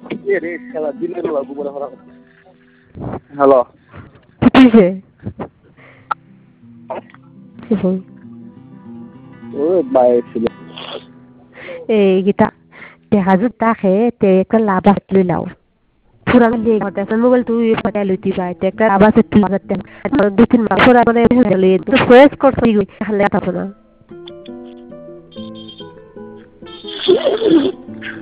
রে খেলা দিনের বেলা ঘুমরে হারা হ্যালো কিছে ও বাই ছিল এই গীতা হাজত তাকে তে একটা লাভ আসলে লাও পুরান দিয়ে ঘটা মোবাইল তুই পাটা লইতি পাই তে একটা আবার তুই লাগতে দুই তিন মাস পরে মানে হলে তো ফ্রেশ করতে গই হালে তা না